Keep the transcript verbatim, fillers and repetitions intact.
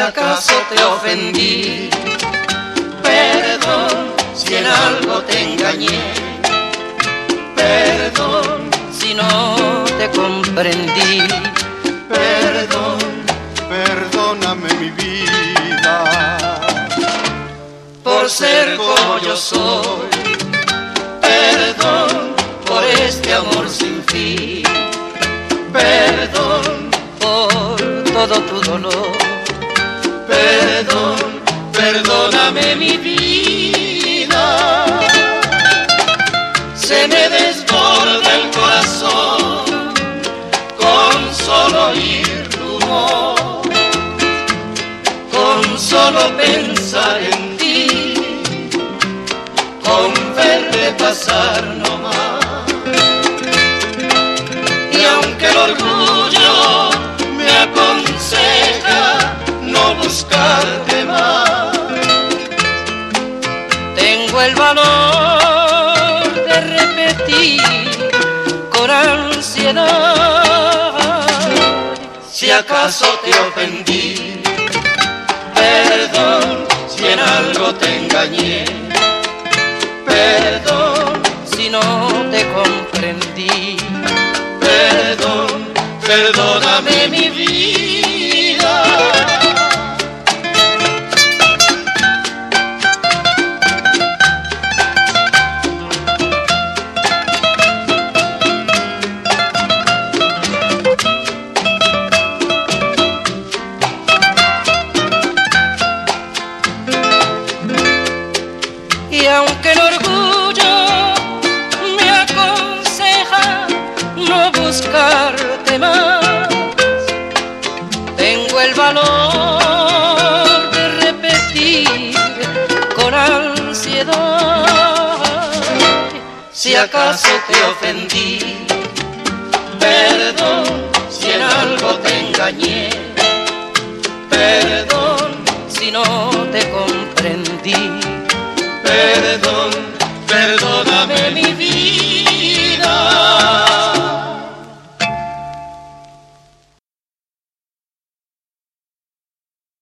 acaso te ofendí. Perdón si en algo te engañé. Perdón si no te comprendí. Perdón, perdóname mi vida, por ser como yo soy. Perdón por este amor sin fin. Perdón por todo tu dolor. Perdón, perdóname mi vida. Se me desborda el corazón con solo oír tu voz, con solo pensar en ti, con verte pasar nomás. Y aunque el orgullo me aconseja no buscarte más, tengo el valor de repetir con ansiedad: si acaso te ofendí. Perdón si en algo te engañé. Perdón si no te comprendí. Perdón, perdóname mi vida. Y aunque el orgullo me aconseja no buscarte más, tengo el valor de repetir con ansiedad: si acaso te ofendí. Perdón si en algo te engañé. Perdón si no te comprendí. Perdón, perdóname mi vida.